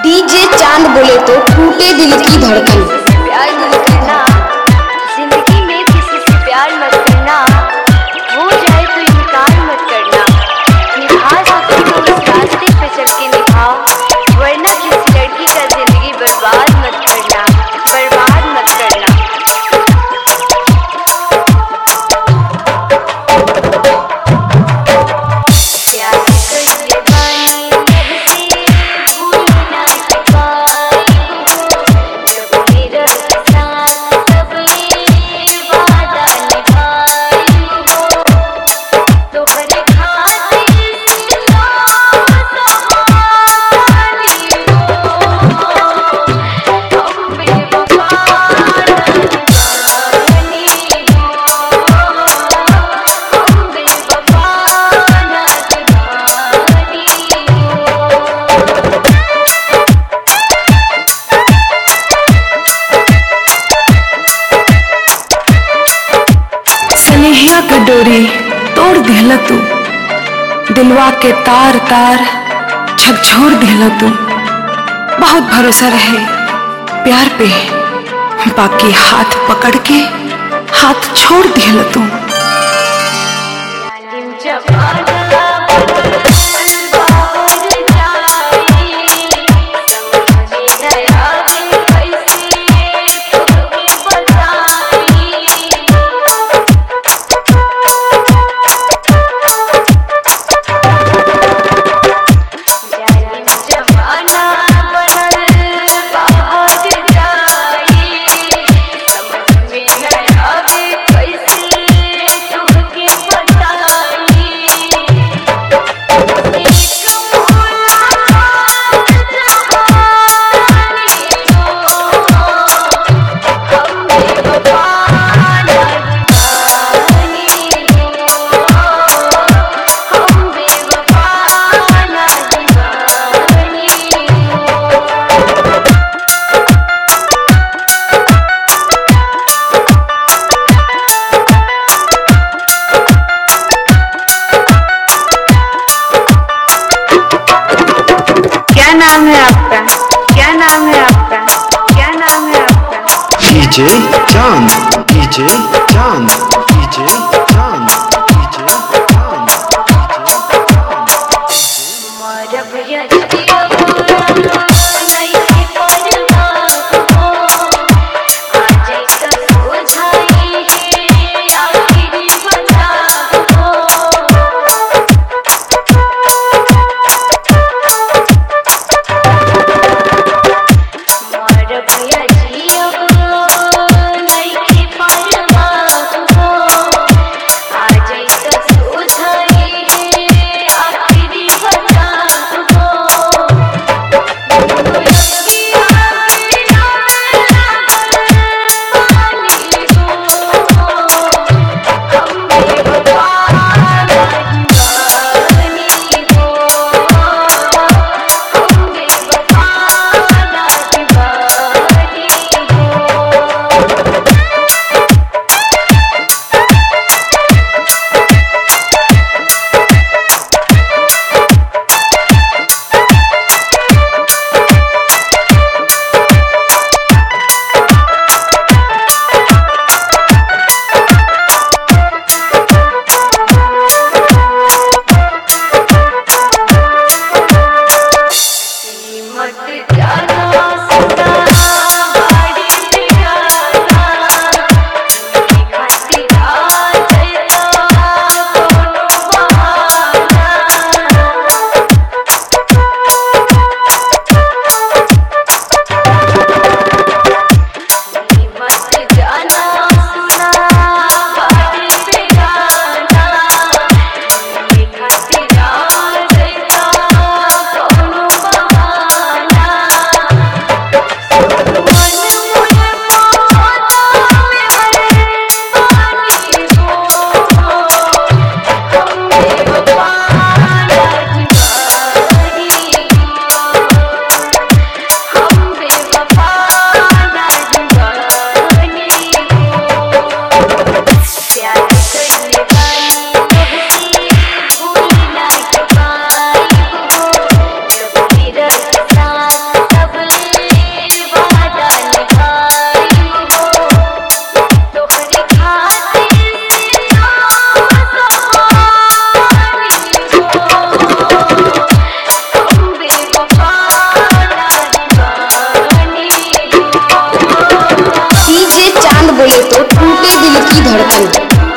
DJ चांद बोले तो टूटे दिल की धड़कन। प्यार मत करना, जिंदगी में किसी से प्यार मत करना, हो जाए तो इनकार मत करना। निभा सको तो उस रास्ते पे चल के निभाओ, वरना किसी लड़की का जिंदगी बर्बाद मत करना, बर्बाद मत करना। स्नेहिया के डोरी तोड़ दिहला तू, दिलवा के तार तार झकझोर दिहला तू। बहुत भरोसा रहे प्यार पे, बाकी हाथ पकड़ के हाथ छोड़ दिहला तू। क्या नाम है आपका? क्या नाम है आपका? क्या नाम है आपका? डीजे चांद, डीजे चांद, डीजे चांद, डीजे चांद, बोले तो टूटे दिल की धड़कन।